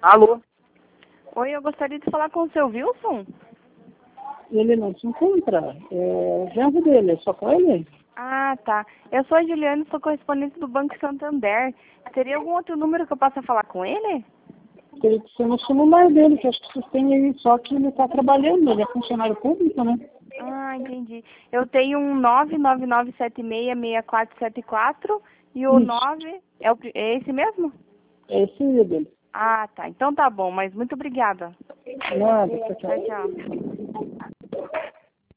Alô? Oi, eu gostaria de falar com o seu Wilson. Ele não se encontra. É genro dele, é só com ele? Ah, tá. Eu sou a Juliana, sou correspondente do Banco Santander. Teria algum outro número que eu possa falar com ele? Teria que ser no celular dele, que acho que vocês têm aí, só que ele está trabalhando, ele é funcionário público, né? Ah, entendi. Eu tenho um 999766474 e o Isso, 9 é esse mesmo? é esse aí dele. Ah, tá. Então tá bom, mas muito obrigada. Nada, tchau, Tchau, tchau. tchau.